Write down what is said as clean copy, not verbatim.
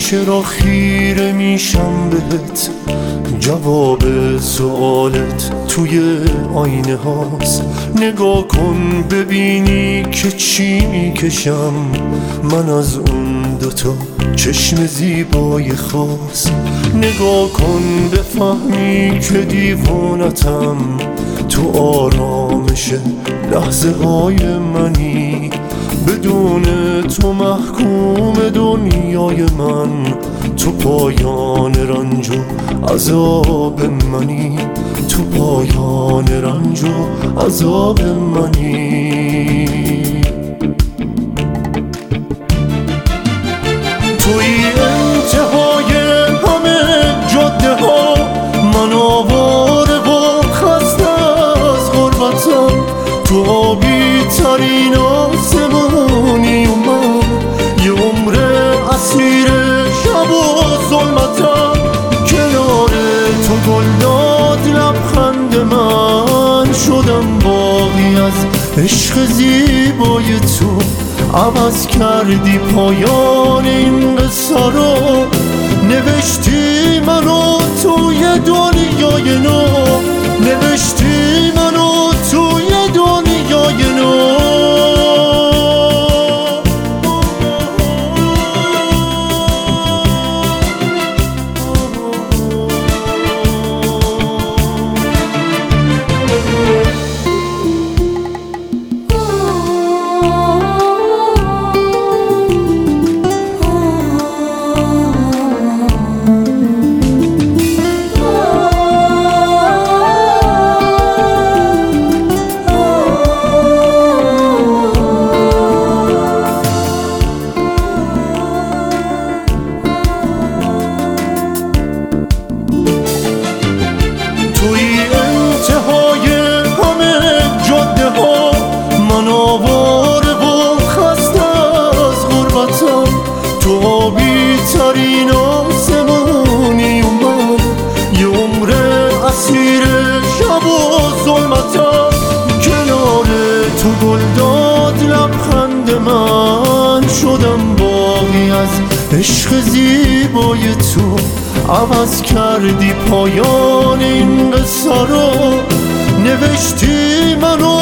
چرا خیره میشم بهت؟ جواب سوالت توی آینه هاست. نگاه کن ببینی که چی میکشم من از اون دوتا چشم زیبای خاص. نگاه کن بفهمی که دیوانتم، تو آرامش لحظه های منی. بدون تو محکوم دنیای من، تو پایان رنج و عذاب منی. تو پایان رنج و عذاب منی. توی انتهای همه جاده ها من آواره و خسته از غربتم. تو آبی ترین آسمونی و من یه عمر اسیر شب و ظلمتم. کنار تو گل داد لبخند من، شدم باقی از عشق زیبای تو. عوض کردی پایان این قصه رو، نوشتی منو توی دنیای نو. نوشتی منو توی دنیای نو. تو آبی ترین آسمونی و من یه عمر اسیر شب و ظلمتم. کنار تو گل داد لبخند من، شدم باقی از عشق زیبای تو. عوض کردی پایان این قصه رو، نوشتی منو